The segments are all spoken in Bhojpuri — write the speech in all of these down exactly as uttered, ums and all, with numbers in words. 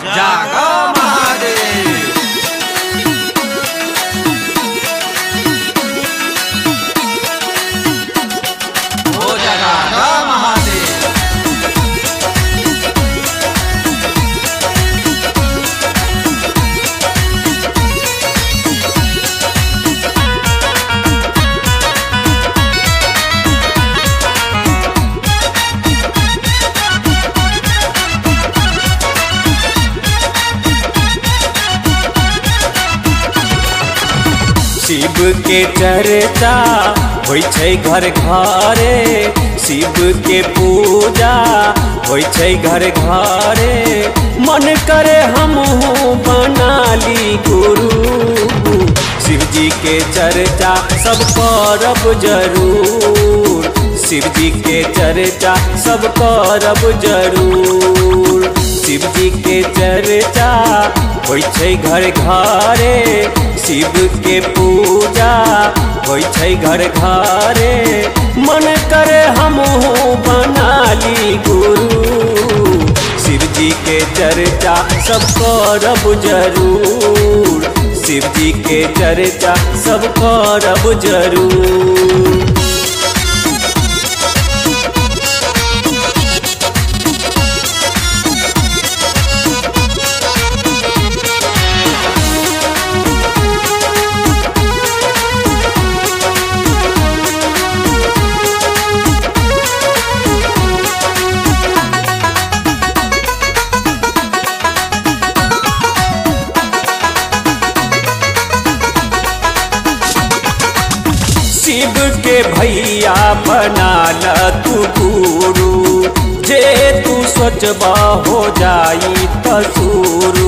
जागा महादेव। हो जागा महादेव। शिव के चर्चा होइ छै घर घरे, शिव के पूजा होइ छै घर घरे। मन करे हमहू बनाली गुरु, शिव जी के चर्चा सब करब जरूर। शिव जी के चर्चा सब करब जरूर। शिव जी के चर्चा होइ छै घर घरे, शिव के पूजा होइ छै घर घरे। मन करे हमहू बनाली गुरु, शिव जी के चर्चा सब करब जरूर। शिव जी के चर्चा सब करब जरूर। शिव के भैया बनाल तू गुरु, जे तू सोचबा हो जाई तसुरु।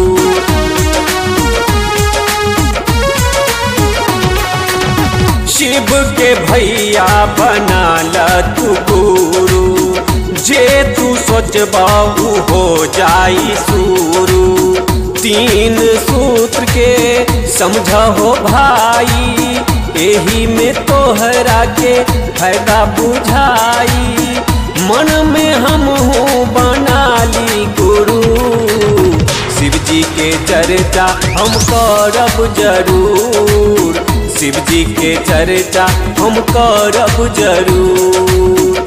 शिव के भैया बनाल तू गुरु, जे तू सोचबा हो जाई सुरु। तीन सूत्र के समझ हो भाई, एही में तोहरा के फायदा बुझाई। मन में हमहू बनाली गुरु, शिव जी के चर्चा हम करब जरूर। शिव जी के चर्चा हम करब जरूर।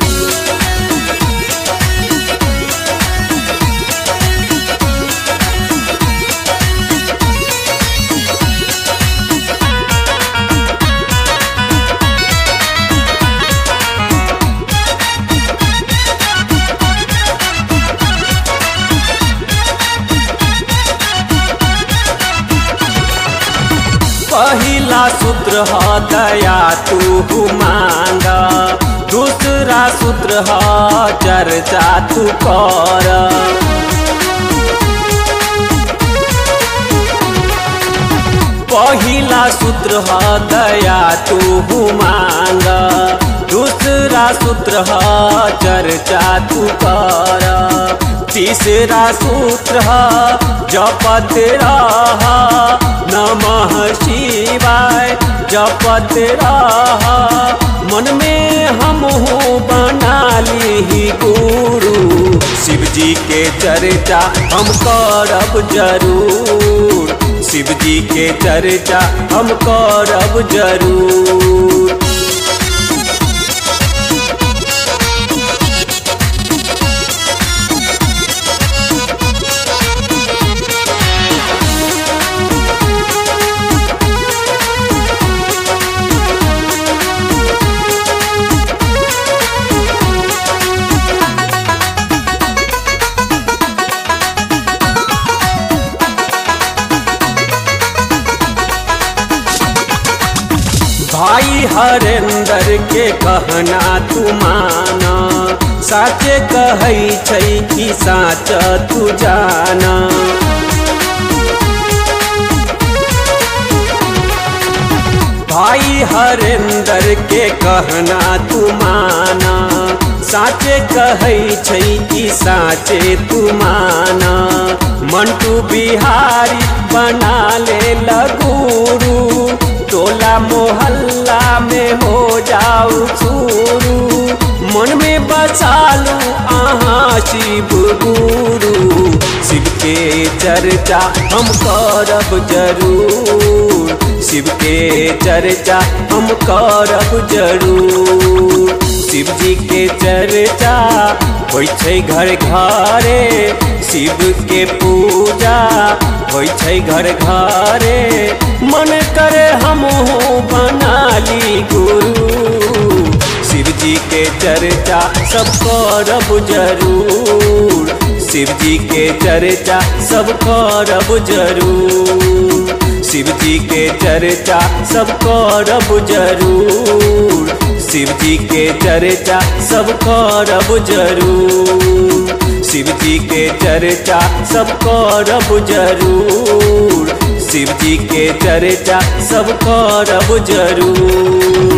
पहिला सूत्र ह दया तू मांगा, दूसरा सूत्र ह चर्चा तू कर। पहिला सूत्र ह दया तू मांगा, दूसरा सूत्र ह चर्चा तू कर। तीसरा सूत्र ह जपत रह नमः शिवाय, जपत रह। मन में हमहू बनाली गुरु, शिव जी के चर्चा हम करब जरूर। शिव जी के चर्चा हम करब जरूर। भाई हरेंद्र के कहना तू माना, साचे कहै छै कि साच तू जाना। भाई हरेंद्र के कहना तू माना, साचे कहै छै कि साचे तू माना। मंटू बिहारी बना ले लगुरु, टोला मोहल्ला में हो जाऊ शुरू। मन में बसालू आहा शिव गुरु, शिव के चर्चा हम करब जरूर, शिव के चर्चा हम करब जरूर। शिव जी के चर्चा होइ छै घर घरे, शिव के पूजा होइ छै घर घरे। मन करे हमहू बनाली गुरु, शिव जी के चर्चा सब करब जरूर, शिव जी के चर्चा सब करब जरूर। शिव जी के चर्चा सब करब जरूर, शिव जी के चर्चा सब करब जरूर। शिव जी के चर्चा सब करब जरूर, शिव जी के चर्चा सब करब जरूर।